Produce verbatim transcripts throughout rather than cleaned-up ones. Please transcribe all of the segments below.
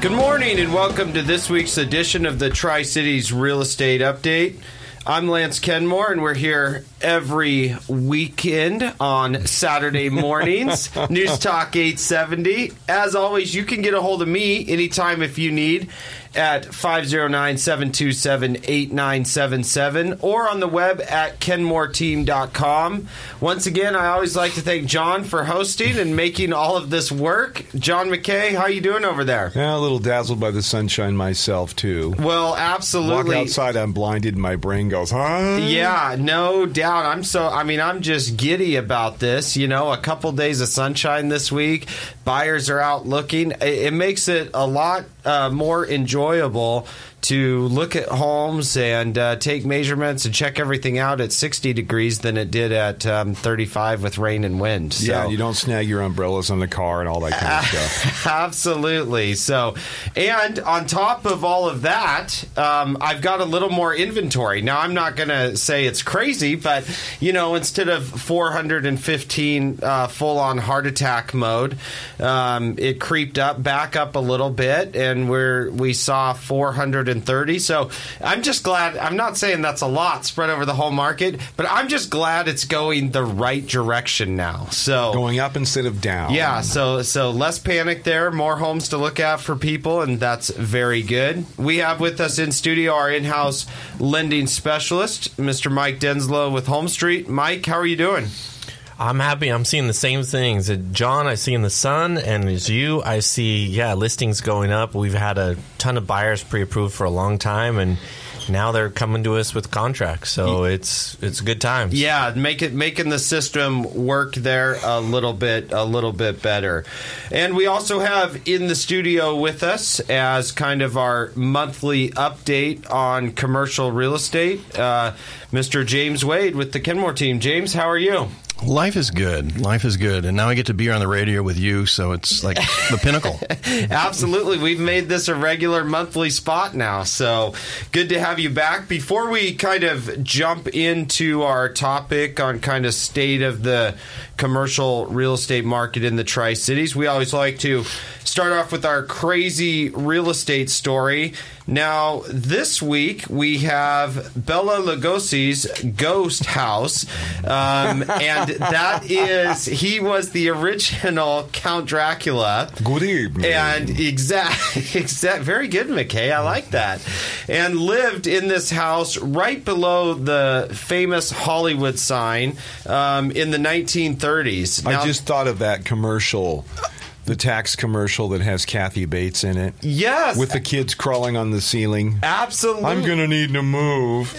Good morning and welcome to this week's edition of the Tri-Cities Real Estate Update. I'm Lance Kenmore, and we're here every weekend on Saturday mornings. News Talk eight seventy. As always, you can get a hold of me anytime if you need at five oh nine, seven two seven, eight nine seven seven or on the web at kenmore team dot com. Once again, I always like to thank John for hosting and making all of this work. John McKay, how you doing over there? Yeah, a little dazzled by the sunshine myself, too. Well, absolutely. Walk outside, I'm blinded, and my brain goes, huh? Yeah, no doubt. I'm so, I mean, I'm just giddy about this. You know, a couple days of sunshine this week. Buyers are out looking. It, it makes it a lot uh, more enjoyable to look at homes and uh, take measurements and check everything out at sixty degrees than it did at um, thirty-five with rain and wind. So. Yeah, you don't snag your umbrellas on the car and all that kind of stuff. Absolutely. So, and on top of all of that, um, I've got a little more inventory. Now, I'm not going to say it's crazy, but, you know, instead of four hundred fifteen uh, full-on heart attack mode, um, it creeped up, back up a little bit, and we're, we saw four hundred thirty. So I'm just glad. I'm not saying that's a lot spread over the whole market, but I'm just glad it's going the right direction now. So going up instead of down. Yeah. So so less panic there. More homes to look at for people, and that's very good. We have with us in studio our in-house lending specialist, Mister Mike Denslow with Home Street. Mike, how are you doing? I'm happy. I'm seeing the same things. John, I see in the sun, and as you, I see, yeah, listings going up. We've had a ton of buyers pre-approved for a long time, and now they're coming to us with contracts. So it's it's good times. Yeah, make it making the system work there a little bit a little bit better. And we also have in the studio with us as kind of our monthly update on commercial real estate, uh, Mister James Wade with the Kenmore team. James, how are you? Life is good. Life is good. And now I get to be on the radio with you, so it's like the pinnacle. Absolutely. We've made this a regular monthly spot now, so good to have you back. Before we kind of jump into our topic on kind of state of the commercial real estate market in the Tri-Cities, we always like to start off with our crazy real estate story. Now, this week, we have Bela Lugosi's Ghost House, um, and that is, he was the original Count Dracula. Good evening. And exact, exact, very good, McKay, I like that. And lived in this house right below the famous Hollywood sign um, in the nineteen thirties. Now, I just thought of that commercial. The tax commercial that has Kathy Bates in it. Yes. With the kids crawling on the ceiling. Absolutely. I'm going to need to move.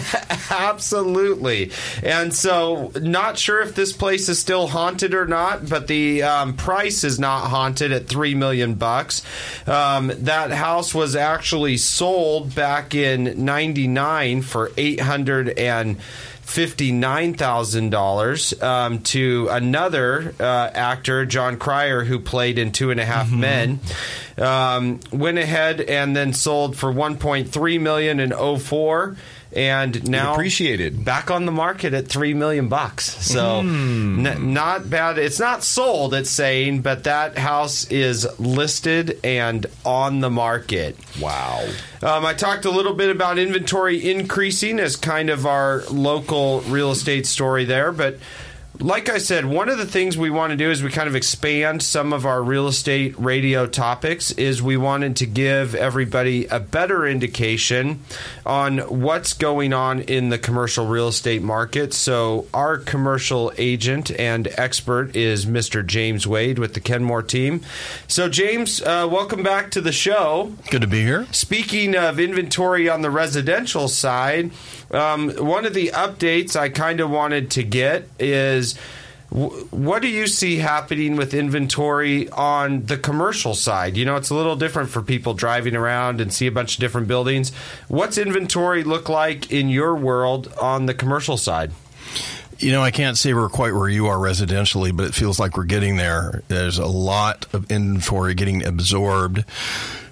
Absolutely. And so, not sure if this place is still haunted or not, but the um, price is not haunted at three million bucks. Um, that house was actually sold back in ninety-nine for eight hundred and fifty-nine thousand dollars um, to another uh, actor, John Cryer, who played in Two and a Half mm-hmm. Men. Um, went ahead and then sold for one point three million dollars in oh four. And now appreciated back on the market at three million bucks. So mm. n- not bad. It's not sold, it's saying, but that house is listed and on the market. Wow. Um, I talked a little bit about inventory increasing as kind of our local real estate story there, but like I said, one of the things we want to do is we kind of expand some of our real estate radio topics is we wanted to give everybody a better indication on what's going on in the commercial real estate market. So our commercial agent and expert is Mister James Wade with the Kenmore team. So James, uh, welcome back to the show. Good to be here. Speaking of inventory on the residential side, Um, one of the updates I kind of wanted to get is w- what do you see happening with inventory on the commercial side? You know, it's a little different for people driving around and see a bunch of different buildings. What's inventory look like in your world on the commercial side? You know, I can't say we're quite where you are residentially, but it feels like we're getting there. There's a lot of inventory getting absorbed.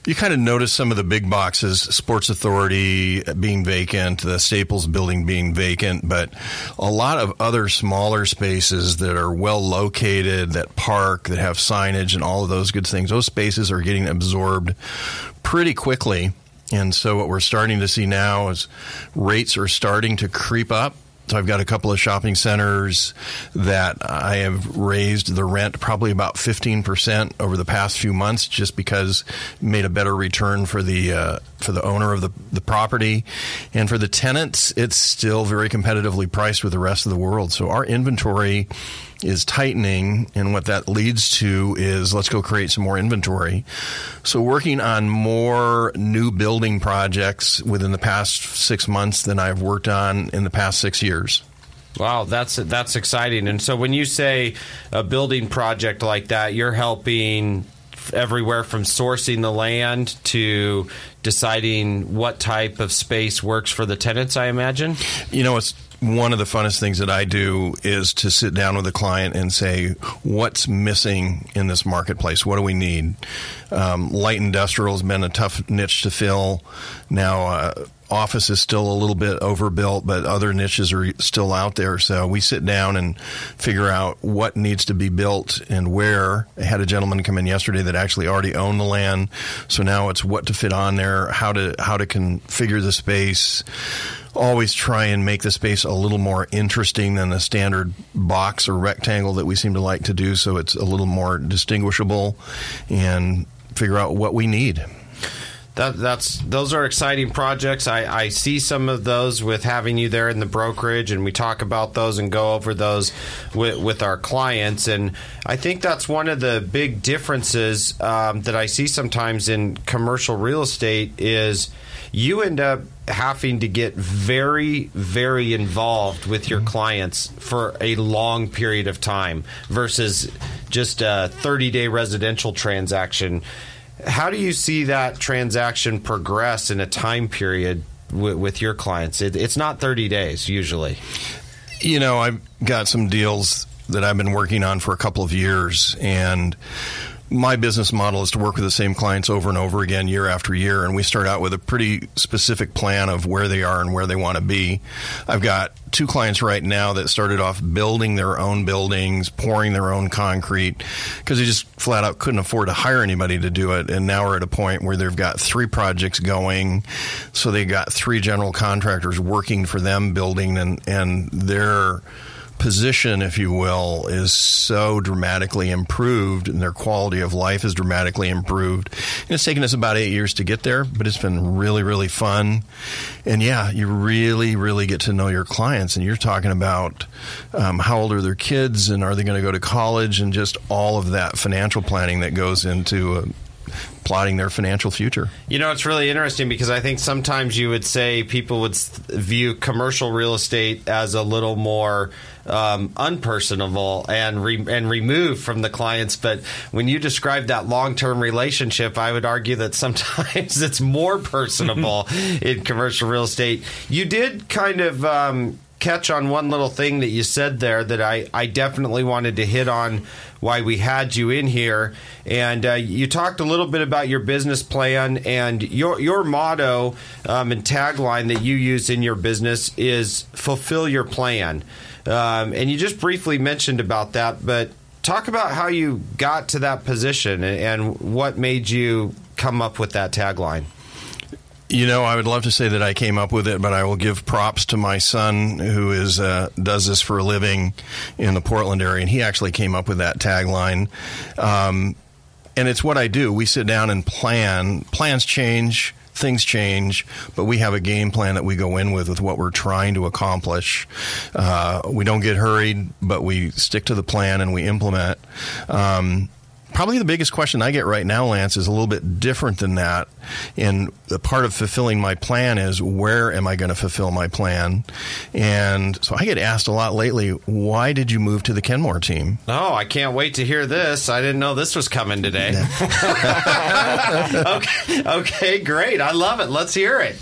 You kind of notice some of the big boxes, Sports Authority being vacant, the Staples building being vacant, but a lot of other smaller spaces that are well located, that park, that have signage and all of those good things, those spaces are getting absorbed pretty quickly. And so what we're starting to see now is rates are starting to creep up. So I've got a couple of shopping centers that I have raised the rent probably about fifteen percent over the past few months, just because it made a better return for the uh, for the owner of the, the property. And for the tenants, it's still very competitively priced with the rest of the world. So our inventory is tightening, and what that leads to is let's go create some more inventory. So working on more new building projects within the past six months than I've worked on in the past six years. Wow, that's that's exciting. And so when you say a building project like that, you're helping everywhere from sourcing the land to deciding what type of space works for the tenants, I imagine? You know, it's one of the funnest things that I do is to sit down with a client and say, what's missing in this marketplace? What do we need? Um, light industrial has been a tough niche to fill. Now, uh, office is still a little bit overbuilt, but other niches are still out there. So we sit down and figure out what needs to be built and where. I had a gentleman come in yesterday that actually already owned the land. So now it's what to fit on there, how to how to configure the space. Always try and make the space a little more interesting than the standard box or rectangle that we seem to like to do, so it's a little more distinguishable, and figure out what we need. That, that's those are exciting projects. I, I see some of those with having you there in the brokerage, and we talk about those and go over those with, with our clients. And I think that's one of the big differences um, that I see sometimes in commercial real estate is you end up having to get very, very involved with your clients for a long period of time versus just a thirty-day residential transaction. How do you see that transaction progress in a time period w- with your clients? It, it's not thirty days usually. You know, I've got some deals that I've been working on for a couple of years, and my business model is to work with the same clients over and over again, year after year, and we start out with a pretty specific plan of where they are and where they want to be. I've got two clients right now that started off building their own buildings, pouring their own concrete, because they just flat out couldn't afford to hire anybody to do it, and now we're at a point where they've got three projects going, so they got three general contractors working for them building, and, and they're position, if you will, is so dramatically improved, and their quality of life is dramatically improved. And it's taken us about eight years to get there, but it's been really, really fun. And yeah, you really, really get to know your clients, and you're talking about um, how old are their kids, and are they going to go to college, and just all of that financial planning that goes into a plotting their financial future. You know, it's really interesting because I think sometimes you would say people would view commercial real estate as a little more um, unpersonable and re- and removed from the clients. But when you describe that long-term relationship, I would argue that sometimes it's more personable in commercial real estate. You did kind of um, catch on one little thing that you said there that I, I definitely wanted to hit on why we had you in here. And uh, you talked a little bit about your business plan, and your your motto um, and tagline that you use in your business is fulfill your plan. Um, and you just briefly mentioned about that, but talk about how you got to that position and, and what made you come up with that tagline. You know, I would love to say that I came up with it, but I will give props to my son who is uh, does this for a living in the Portland area, and he actually came up with that tagline. Um, and it's what I do. We sit down and plan. Plans change, things change, but we have a game plan that we go in with with what we're trying to accomplish. Uh, we don't get hurried, but we stick to the plan and we implement. Um, Probably the biggest question I get right now, Lance, is a little bit different than that. And the part of fulfilling my plan is, where am I going to fulfill my plan? And so I get asked a lot lately, why did you move to the Kenmore team? Oh, I can't wait to hear this. I didn't know this was coming today. okay, okay, great. I love it. Let's hear it.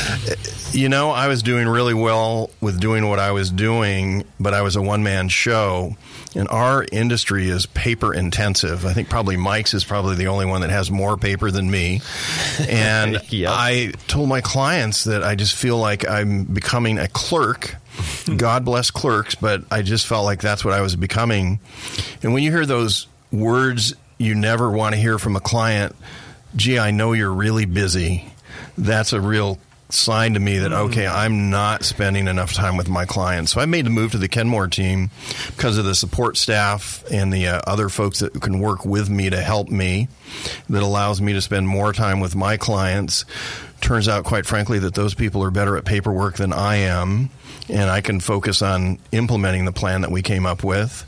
You know, I was doing really well with doing what I was doing, but I was a one-man show. And our industry is paper intensive. I think probably Mike's is probably the only one that has more paper than me. And Yep. I told my clients that I just feel like I'm becoming a clerk. God bless clerks, but I just felt like that's what I was becoming. And when you hear those words you never want to hear from a client, gee, I know you're really busy, that's a real sign to me that, okay, I'm not spending enough time with my clients. So I made the move to the Kenmore team because of the support staff and the uh, other folks that can work with me to help me, that allows me to spend more time with my clients. Turns out, quite frankly, that those people are better at paperwork than I am, and I can focus on implementing the plan that we came up with.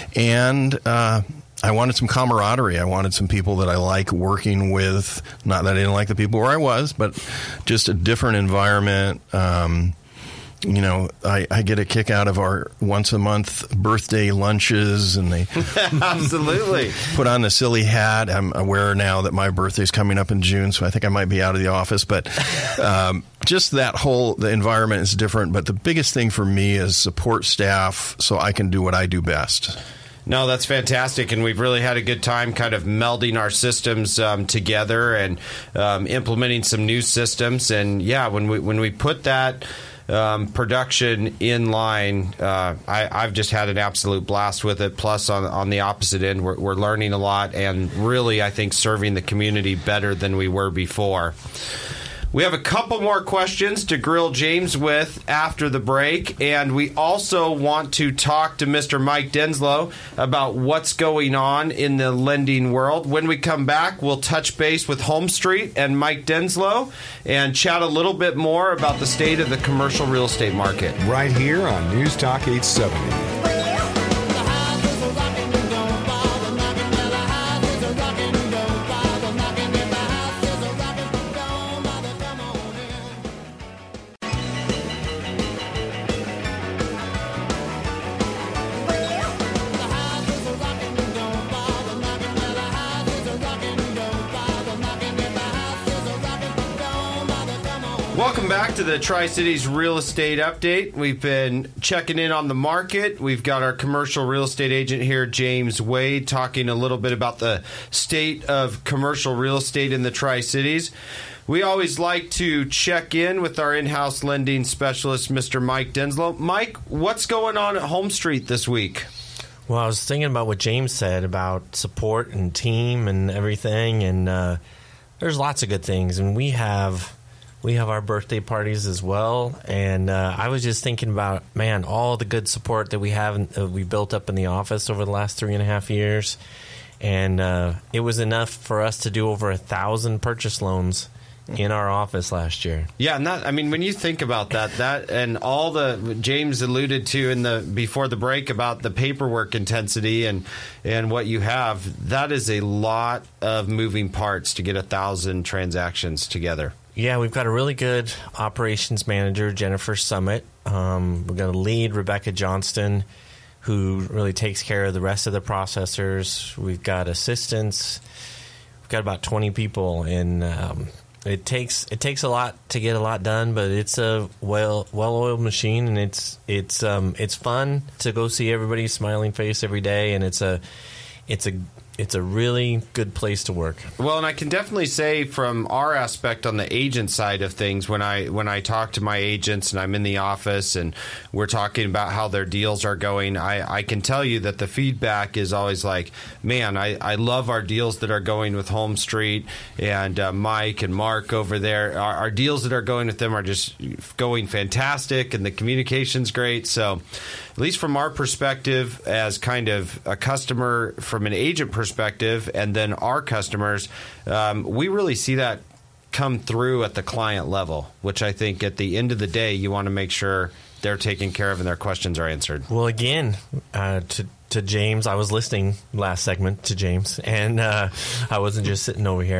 And uh I wanted some camaraderie. I wanted some people that I like working with. Not that I didn't like the people where I was, but just a different environment. Um, you know, I, I get a kick out of our once a month birthday lunches, and they Absolutely. put on the silly hat. I'm aware now that my birthday's coming up in June, so I think I might be out of the office. But um, just that whole the environment is different. But the biggest thing for me is support staff, so I can do what I do best. No, that's fantastic, and we've really had a good time kind of melding our systems um, together and um, implementing some new systems. And yeah, when we when we put that um, production in line, uh, I, I've just had an absolute blast with it. Plus, on on the opposite end, we're, we're learning a lot and really, I think, serving the community better than we were before. We have a couple more questions to grill James with after the break, and we also want to talk to Mister Mike Denslow about what's going on in the lending world. When we come back, we'll touch base with Home Street and Mike Denslow and chat a little bit more about the state of the commercial real estate market. Right here on News Talk eight seventy. Welcome back to the Tri-Cities Real Estate Update. We've been checking in on the market. We've got our commercial real estate agent here, James Wade, talking a little bit about the state of commercial real estate in the Tri-Cities. We always like to check in with our in-house lending specialist, Mister Mike Denslow. Mike, what's going on at Home Street this week? Well, I was thinking about what James said about support and team and everything, and uh, there's lots of good things, and we have... We have our birthday parties as well, and uh, I was just thinking about, man, all the good support that we have, uh, we built up in the office over the last three and a half years, and uh, it was enough for us to do over a thousand purchase loans in our office last year. Yeah, and that, I mean, when you think about that, that and all the James alluded to in the before the break about the paperwork intensity and and what you have, that is a lot of moving parts to get a thousand transactions together. Yeah, we've got a really good operations manager, Jennifer Summit. Um, we've got a lead, Rebecca Johnston, who really takes care of the rest of the processors. We've got assistants. We've got about twenty people, and um, it takes it takes a lot to get a lot done. But it's a well well oiled machine, and it's it's um, it's fun to go see everybody's smiling face every day, and it's a it's a It's a really good place to work. Well, and I can definitely say from our aspect on the agent side of things, when I when I talk to my agents and I'm in the office and we're talking about how their deals are going, I, I can tell you that the feedback is always like, man, I, I love our deals that are going with Home Street and uh, Mike and Mark over there. Our, our deals that are going with them are just going fantastic, and the communication's great. So at least from our perspective as kind of a customer, from an agent perspective, and then our customers, um, we really see that come through at the client level, which I think at the end of the day, you want to make sure they're taken care of and their questions are answered. Well, again, uh, to to James. I was listening last segment to James, and uh, I wasn't just sitting over here.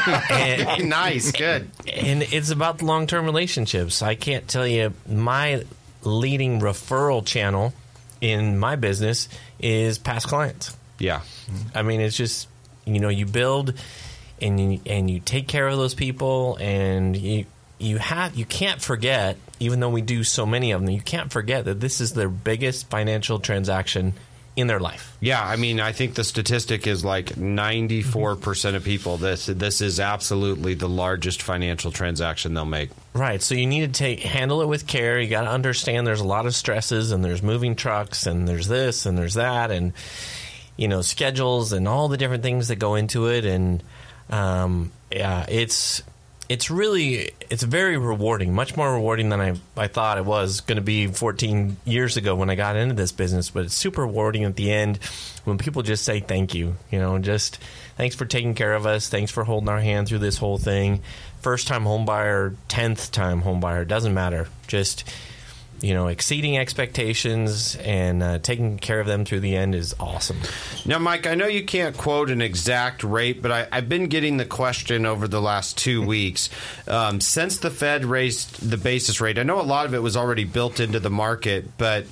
And, Nice, good. and it's about long-term relationships. I can't tell you, my leading referral channel in my business is past clients. Yeah. I mean, it's just, you know, you build and you, and you take care of those people, and you you have you can't forget, even though we do so many of them, you can't forget that this is their biggest financial transaction in their life. Yeah, I mean, I think the statistic is like ninety-four percent of people, this this is absolutely the largest financial transaction they'll make. Right. So you need to take handle it with care. You got to understand there's a lot of stresses, and there's moving trucks, and there's this and there's that, and you know, schedules and all the different things that go into it. And um, yeah, it's it's really it's very rewarding, much more rewarding than I I thought it was going to be fourteen years ago when I got into this business. But it's super rewarding at the end when people just say thank you. You know, just thanks for taking care of us. Thanks for holding our hand through this whole thing. First time home buyer, tenth time home buyer, doesn't matter. Just, you know, exceeding expectations and uh, taking care of them through the end is awesome. Now, Mike, I know you can't quote an exact rate, but I, I've been getting the question over the last two weeks. Um, since the Fed raised the basis rate, I know a lot of it was already built into the market, but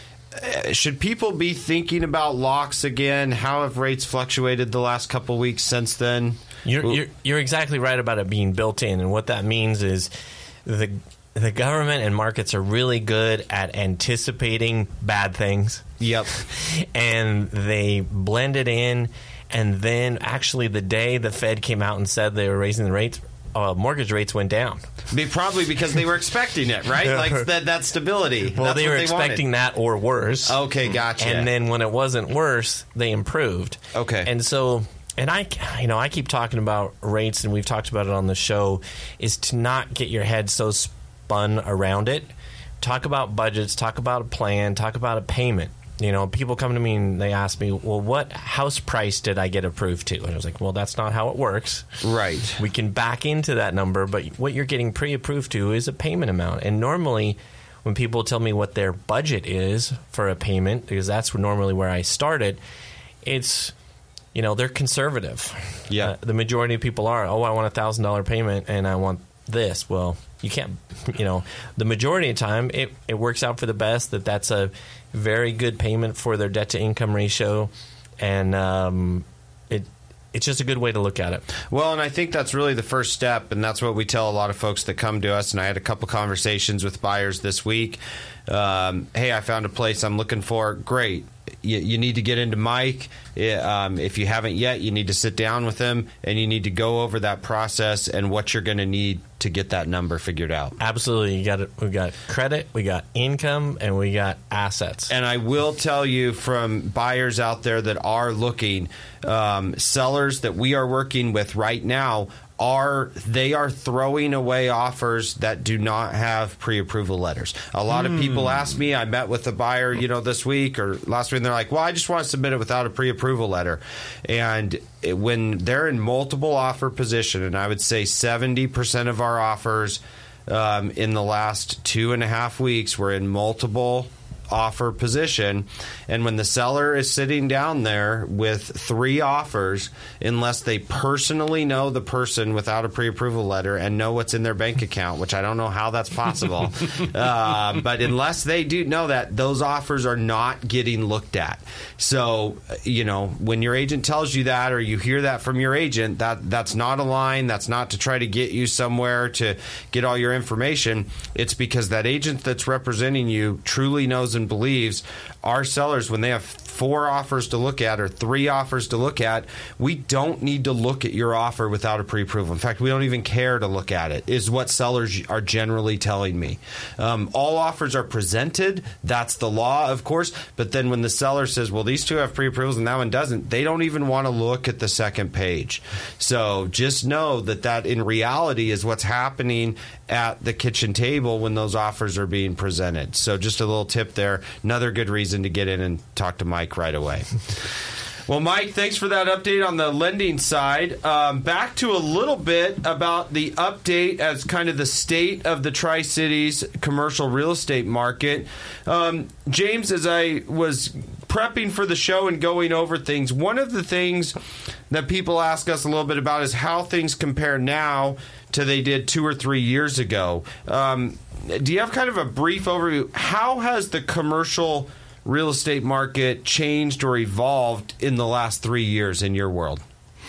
uh, should people be thinking about locks again? How have rates fluctuated the last couple of weeks since then? You're, you're, you're exactly right about it being built in, and what that means is the the government and markets are really good at anticipating bad things. Yep. And they blend it in, and then actually the day the Fed came out and said they were raising the rates, uh, mortgage rates went down. Be- Probably because they were expecting it, right? Like that, that stability. Well, That's they what were they expecting wanted. that or worse. Okay, gotcha. And then when it wasn't worse, they improved. Okay. And so, and I, you know, I keep talking about rates, and we've talked about it on the show, is to not get your head so spun around it. Talk about budgets, talk about a plan, talk about a payment. You know, people come to me and they ask me, well, what house price did I get approved to? And I was like, well, that's not how it works. Right. We can back into that number, but what you're getting pre-approved to is a payment amount. And normally, when people tell me what their budget is for a payment, because that's normally where I started, it's, you know, they're conservative. Yeah. Uh, the majority of people are, oh, I want a one thousand dollars payment and I want this. Well, you can't, you know, the majority of the time, it, it works out for the best that that's a very good payment for their debt-to-income ratio, and um, it it's just a good way to look at it. Well, and I think that's really the first step, and that's what we tell a lot of folks that come to us. And I had a couple conversations with buyers this week. Um, hey, I found a place I'm looking for. Great. You, you need to get into Mike. Um, if you haven't yet, you need to sit down with him, and you need to go over that process and what you're going to need to get that number figured out. Absolutely. You got it. We got credit, we got income, and we got assets. And I will tell you from buyers out there that are looking, um, sellers that we are working with right now are they are throwing away offers that do not have pre-approval letters. A lot mm. of people ask me, I met with a buyer, you know, this week or last week, and they're like, well, I just want to submit it without a pre-approval letter. And it, when they're in multiple offer position, and I would say seventy percent of our offers um, in the last two and a half weeks were in multiple offer position, and when the seller is sitting down there with three offers, unless they personally know the person without a pre-approval letter and know what's in their bank account, which I don't know how that's possible, uh, but unless they do know that, those offers are not getting looked at. So, you know, when your agent tells you that, or you hear that from your agent, that that's not a line. That's not to try to get you somewhere to get all your information. It's because that agent that's representing you truly knows and believes our sellers, when they have four offers to look at or three offers to look at, we don't need to look at your offer without a pre-approval. In fact, we don't even care to look at it, is what sellers are generally telling me. Um, all offers are presented. That's the law, of course. But then when the seller says, well, these two have pre-approvals and that one doesn't, they don't even want to look at the second page. So just know that that in reality is what's happening at the kitchen table when those offers are being presented. So just a little tip there. Another good reason to get in and talk to Mike right away. Well, Mike, thanks for that update on the lending side. Um, back to a little bit about the update as kind of the state of the Tri-Cities commercial real estate market. Um, James, as I was prepping for the show and going over things, one of the things that people ask us a little bit about is how things compare now to they did two or three years ago. Um, do you have kind of a brief overview? How has the commercial real estate market changed or evolved in the last three years in your world?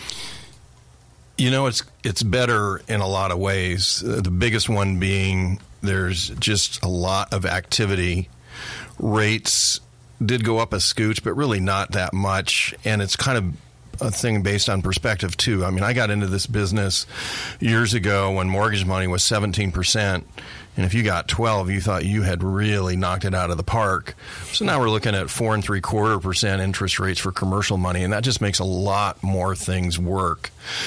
You know, it's it's better in a lot of ways. Uh, the biggest one being there's just a lot of activity. Rates did go up a scooch, but really not that much. And it's kind of a thing based on perspective, too. I mean, I got into this business years ago when mortgage money was seventeen percent. And if you got twelve, you thought you had really knocked it out of the park. So now we're looking at four and three quarter percent interest rates for commercial money, and that just makes a lot more things work.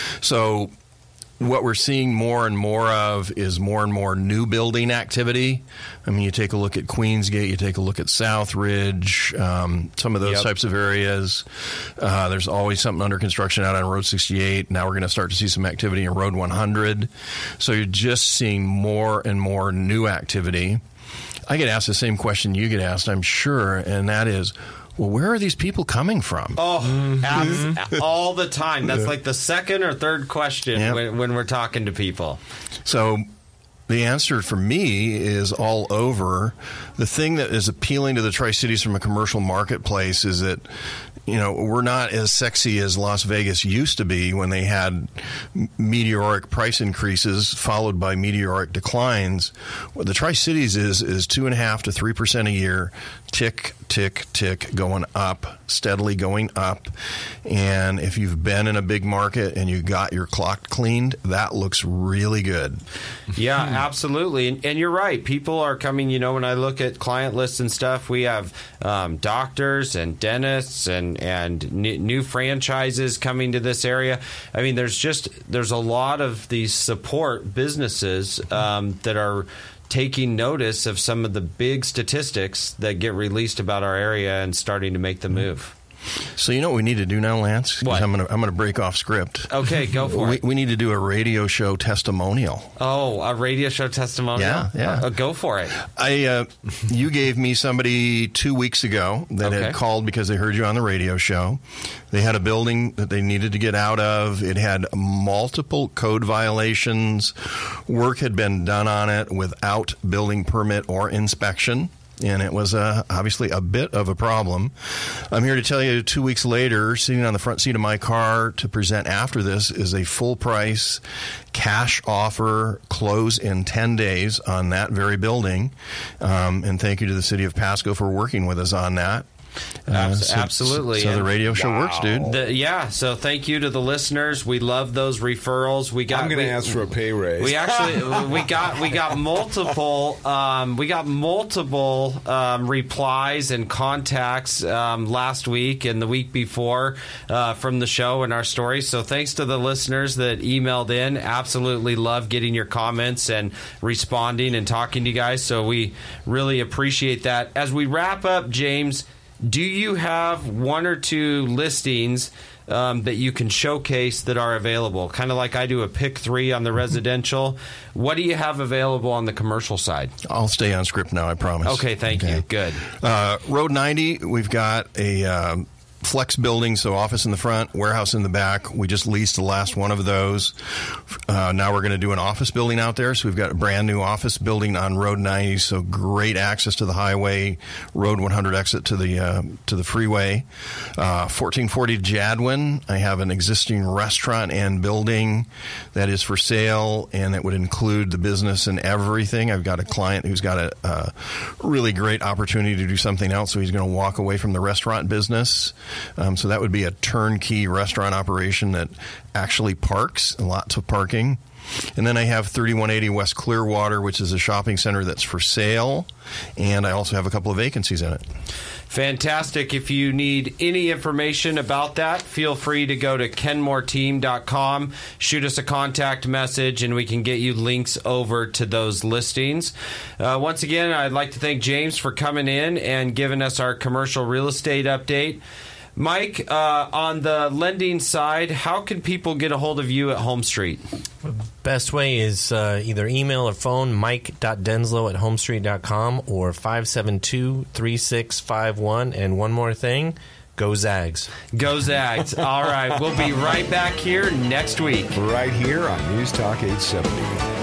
So what we're seeing more and more of is more and more new building activity. I mean, you take a look at Queensgate, you take a look at Southridge, um, some of those Yep. types of areas. Uh, there's always something under construction out on Road sixty-eight. Now we're going to start to see some activity in Road one hundred. So you're just seeing more and more new activity. I get asked the same question you get asked, I'm sure, and that is, well, where are these people coming from? Oh, abs- all the time. That's like the second or third question Yep. when, when we're talking to people. So the answer for me is all over. The thing that is appealing to the Tri-Cities from a commercial marketplace is that, you know, we're not as sexy as Las Vegas used to be when they had meteoric price increases followed by meteoric declines. What the Tri-Cities is is two and a half to three percent a year, tick, tick, tick, going up, steadily going up. And if you've been in a big market and you got your clock cleaned, that looks really good. Yeah, absolutely. And, and you're right. People are coming, you know, when I look at client lists and stuff, we have um, doctors and dentists and, and n- new franchises coming to this area. I mean, there's just, there's a lot of these support businesses um, that are taking notice of some of the big statistics that get released about our area and starting to make the move. So you know what we need to do now, Lance? 'Cause What? I'm going to I'm going to break off script. Okay, go for we, it. we need to do a radio show testimonial. Oh, a radio show testimonial? Yeah, yeah. Uh, go for it. I uh, you gave me somebody two weeks ago that Okay. had called because they heard you on the radio show. They had a building that they needed to get out of. It had multiple code violations. Work had been done on it without building permit or inspection. And it was uh, obviously a bit of a problem. I'm here to tell you two weeks later, sitting on the front seat of my car to present after this is a full price cash offer, close in ten days on that very building. Um, and thank you to the city of Pasco for working with us on that. Uh, Abs- so- absolutely. So, the And- radio show works, dude. The, yeah, so thank you to the listeners. We love those referrals. We got. I'm going we, to ask for a pay raise. We actually we got we got multiple um, we got multiple um, replies and contacts um, last week and the week before uh, from the show and our story. So thanks to the listeners that emailed in. Absolutely love getting your comments and responding and talking to you guys. So we really appreciate that. As we wrap up, James, do you have one or two listings um, that you can showcase that are available? Kind of like I do a pick three on the residential. What do you have available on the commercial side? I'll stay on script now, I promise. Okay, thank you. Good. Uh, Road ninety, we've got a um, flex building, so office in the front, warehouse in the back. We just leased the last one of those. Uh, now we're going to do an office building out there, so we've got a brand new office building on Road ninety, so great access to the highway, Road one hundred exit to the uh, to the freeway. Uh, fourteen forty Jadwin, I have an existing restaurant and building that is for sale, and it would include the business and everything. I've got a client who's got a, a really great opportunity to do something else, so he's going to walk away from the restaurant business. Um, so that would be a turnkey restaurant operation that actually parks, lots of parking. And then I have thirty-one eighty West Clearwater, which is a shopping center that's for sale. And I also have a couple of vacancies in it. Fantastic. If you need any information about that, feel free to go to kenmore team dot com, shoot us a contact message, and we can get you links over to those listings. Uh, once again, I'd like to thank James for coming in and giving us our commercial real estate update. Mike, uh, on the lending side, how can people get a hold of you at Home Street? Best way is uh, either email or phone, mike dot denslow at homestreet dot com or five seven two, three six five one. And one more thing, go Zags. Go Zags. All right, we'll be right back here next week. Right here on News Talk eight seventy.